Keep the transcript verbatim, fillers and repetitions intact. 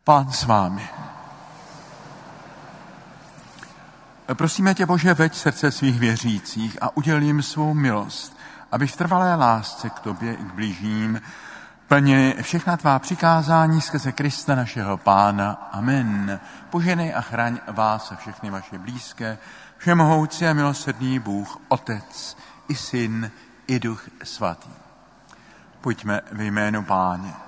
Pán s vámi. Prosíme tě, Bože, veď srdce svých věřících a uděl jim svou milost, aby v trvalé lásce k tobě i k bližním plnili všechna tvá přikázání skrze Krista našeho Pána. Amen. Poženej a chraň vás a všechny vaše blízké, všemohoucí a milosrdný Bůh, Otec i Syn i Duch Svatý. Pojďme ve jménu Páně.